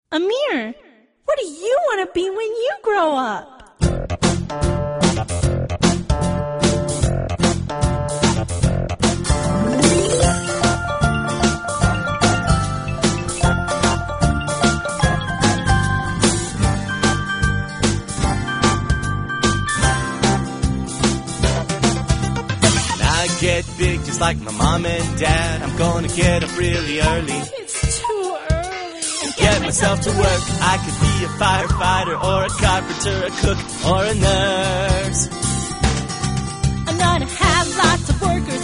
Amir, what do you want to be when you grow up? Get big just like my mom and dad. I'm gonna get up really early. It's too early. Get myself to work. I could be a firefighter or a carpenter, a cook or a nurse. I'm gonna have lots of workers